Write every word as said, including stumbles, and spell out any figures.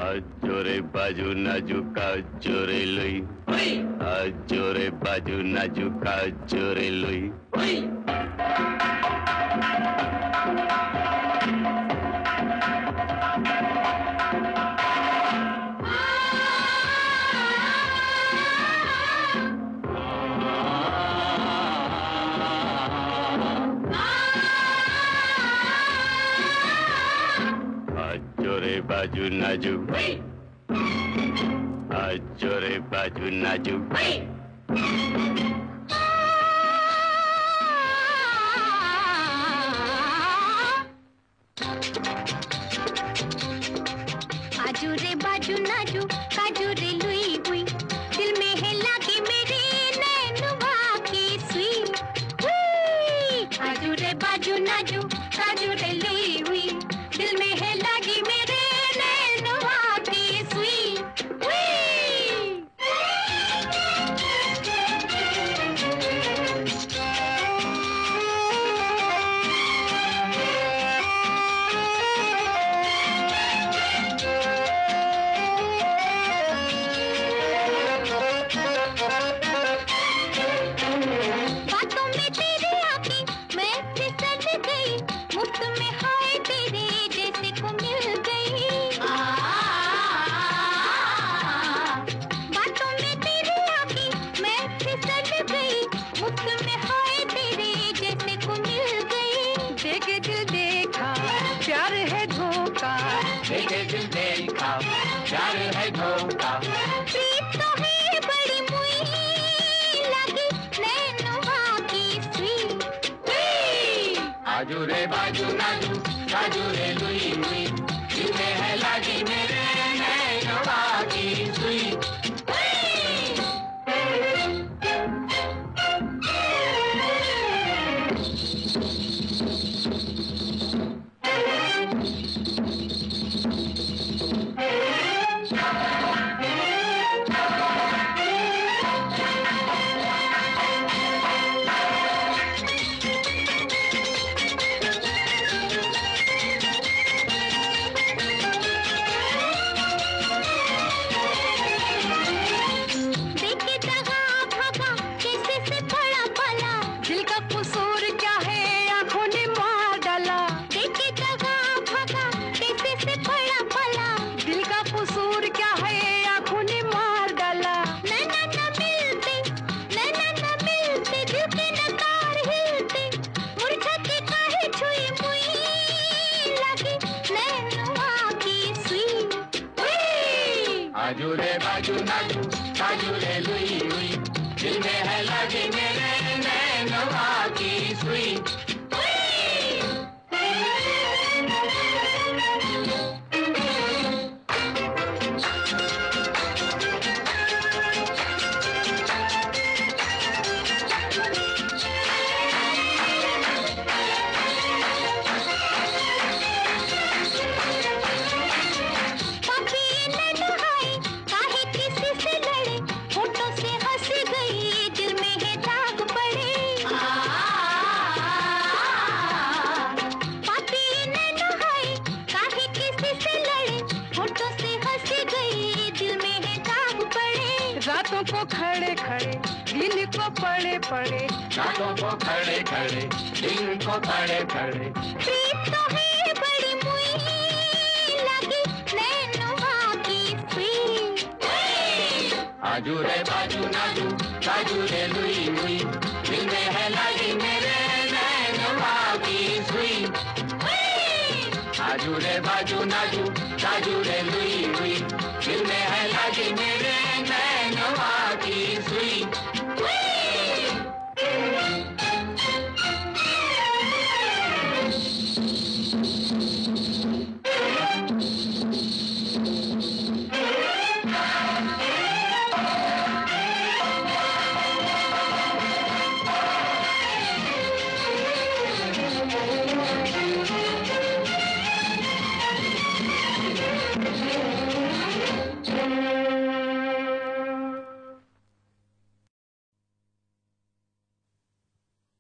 Ajore baju najuka jore lui. Ajore baju najuka jore lui. Ajore baju naju. Ajore baju naju. आजूरे बाजू नाजू काजूरे Louis हुई दिल में है लागी मेरे नैनुआ की सुई आजूरे बाजू नाजू काजूरे लुई हुई दिल में है लागी मेरे नैनुआ की सुई देखे दिल देखा प्यार है धोखा प्रीत तो है बड़ी मुई लगी नैनुआ की सुई आजूरे बाजू नाजू काजूरे लुई हुई दिल में है लागी मेरे नैनुआ की सुई आजूरे बाजू नाजू काजूरे लुई हुई दिल में है लगी मेरे नैनुआ की सुई रातों को खड़े खड़े दिन को पड़े पड़े रातों को खड़े खड़े दिन को पड़े खड़े प्रीत तो है बड़ी मुई लगी नैनुआ की सुई आजूरे बाजू नाजू काजूरे लुई हुई दिल में है लगी मेरे नैनुआ की सुई आजूरे बाजू नाजू काजूरे लुई हुई दिल में है लगी मेरे नैनुआ की सुई